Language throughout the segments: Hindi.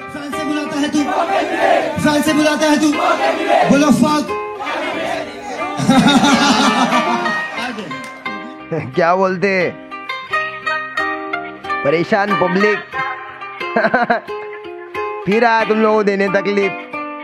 फैन से बुलाता है तू, फैन से बुलाता है तू, बोलो फक। क्या बोलते, परेशान पब्लिक। फिर आया तुम लोगों को देने तकलीफ।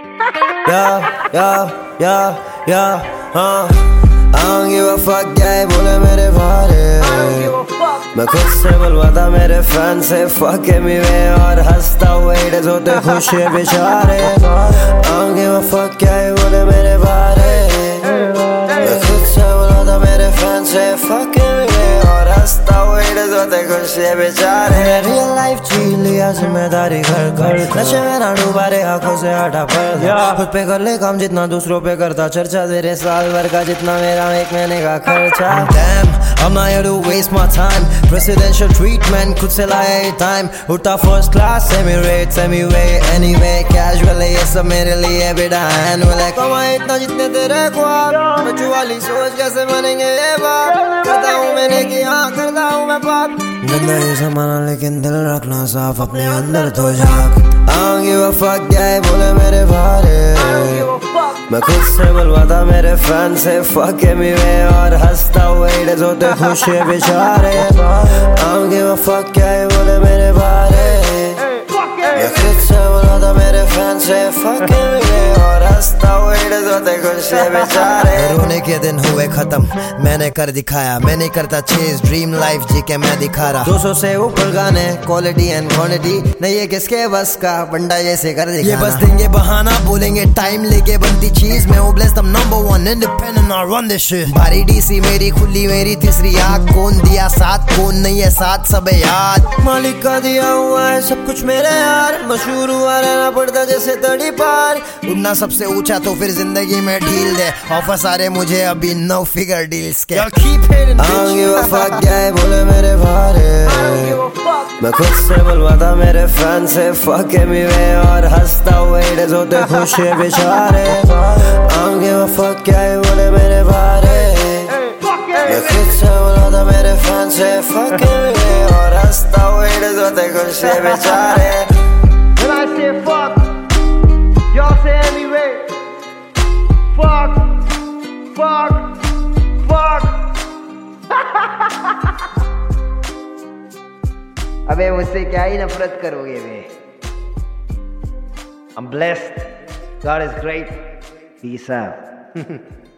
I don't give a fuck क्या है बोले मेरे बारे, मैं खुद से बुलवाता मेरे फैन से fuck me वे, और हंसता हुए इधर होते खुश है बेचारे। I don't give a fuck क्या है बोले मेरे बारे, मैं खुद से बुलवाता मेरे फैन से fuck me वे, और हंसता हुए इधर होते खुश है बेचारे। रियल लाइफ जी लिया जिम्मेदारी घर घर, नशे में ना डूबा रे आंखों से हटा पर्दा, खुद पे कर ले काम जितना दूसरों पे करता चर्चा, तेरे साल भर का जितना मेरा एक महीने का खर्चा। Damn, I'm not here to waste my time, presidential treatment खुद से लाया ये time, उठता first class Emirates anyway anyway casual है ये सब मेरे लिए बेटा annual है, कमाए इतना जितने तेरे ख्वाब, बच्चों वाली सोच कैसे बनेंगे ये बाप, करता हूँ मैंने की हाँ करता हूँ मैं पाप, गंदा ये जमाना लेकिन दिल रखना साफ, अपने अंदर तो झांक। I don't give a fuck क्या है बोले मेरे बारे, मैं खुद से बुलवाता मेरे फैन से fuck me वे, और हंसता हुए इधर होते खुश है बेचारे। I don't give a fuck क्या है बोले मेरे बारे, मैं खुद से बुलवाता मेरे फैन से fuck me वे, और हंसता हुए इधर होते खुश है बेचारे। रोने के दिन हुए खत्म मैंने कर दिखाया, मैं नहीं करता चेज ड्रीम लाइफ जी के मैं दिखा रहा, 200 से ऊपर गाने क्वालिटी एंड क्वांटिटी, नहीं है किसके बस का बंडा जैसे कर दिखाना, ये बस देंगे बहाना बोलेंगे टाइम लेके बनती चीज, मैं हूँ ब्लेस्ड नंबर 1 इंडिपेंडेंट और रन दिस शिट, भारी डीसी मेरी खुली मेरी तीसरी आँख, कौन दिया साथ कौन नहीं है साथ सब याद, मालिक का दिया हुआ है सब कुछ मेरे यार, मशहूर हुआ रहना पड़ता जैसे तड़ी पार, उड़ना सबसे ऊंचा तो फिर जिंदगी में ढील दे, ऑफर सारे मुझे अभी 9 फिगर डील्स के। क्या है बोले मेरे बारे, मैं खुद से बुलवाता मेरे फैन से fuck me वे, और हंसता हुए इधर होते खुश है बेचारे। I don't give a fuck क्या है बोले मेरे बारे, मैं खुद से बुलवाता मेरे फैन से fuck me वे, और हंसता हुए इधर होते खुश है बेचारे। When I say fuck, y'all say anyway. Fuck, fuck, fuck. अबे मुझसे क्या ही नफरत करोगे बे? I'm blessed. God is great. Peace out.